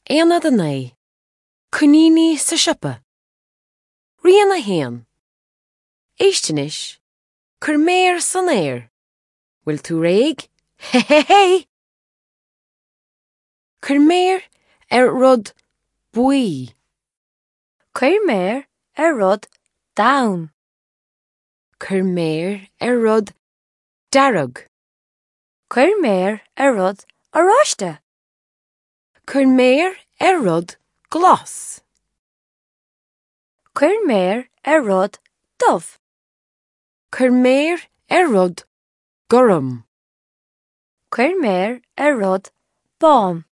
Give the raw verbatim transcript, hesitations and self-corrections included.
Éanad a naoi. Cuníní sa siopa. Rian a héan. Éistenis. Cur méir san éir. Bhfuil tú réig? He he he! Cur méir ar rud buí. Cuir méir ar rud daun. Cur méir ar rud darug. Cuir méir ar rud aráiste. Cur méir ar rud glas. Cuir méir ar rud dubh. Cur méir ar rud gorum. Cuir méir ar rud bán.